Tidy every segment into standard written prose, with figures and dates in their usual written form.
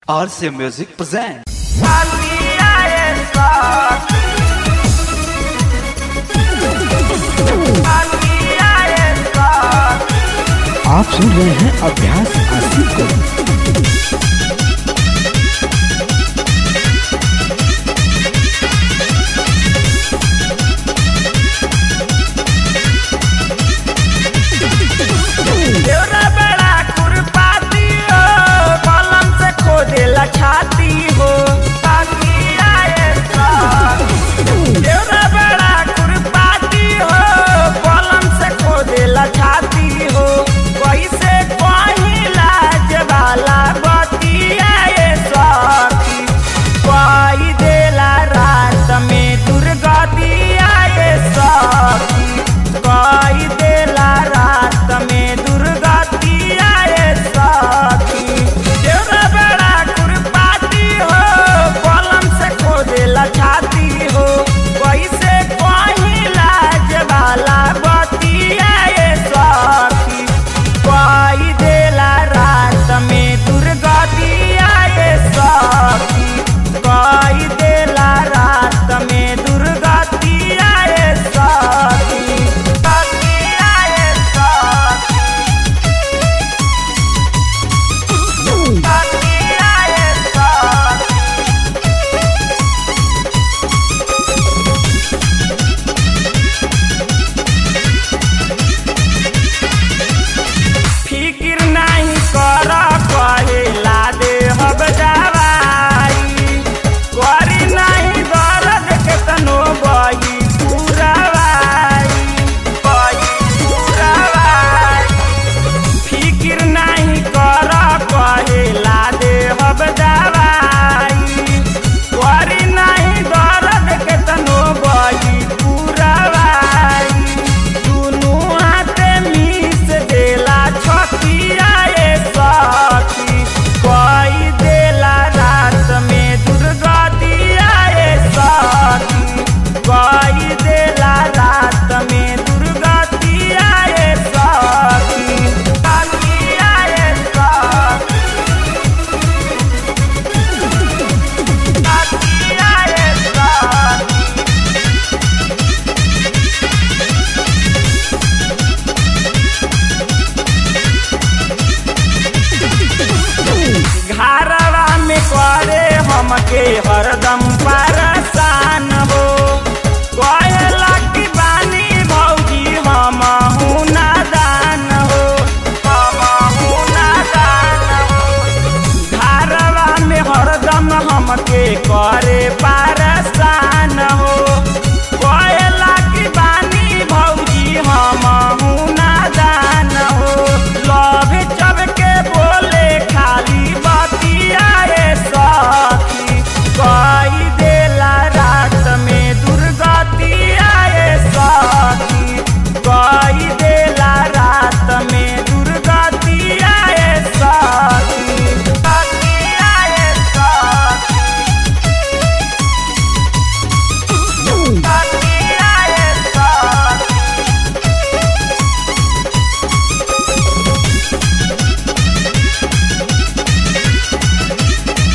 RC Music presents। आप सुन रहे हैं अभ्यास आसिफ को। हमके हरदम परेशान हो कहेला कि बानी भौजी हमहू नादान हो घरवा में हरदम हमके करे परेशान हो कहेला कि बानी भौजी हमहू नादान हो लव चब के बोले खाली बतिया कई देला रात में दुर्गति आए सखी कई देला रात में दुर्गति आए सखी आए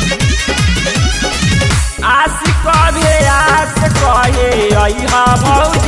आशिक कहे आस कहे भौजी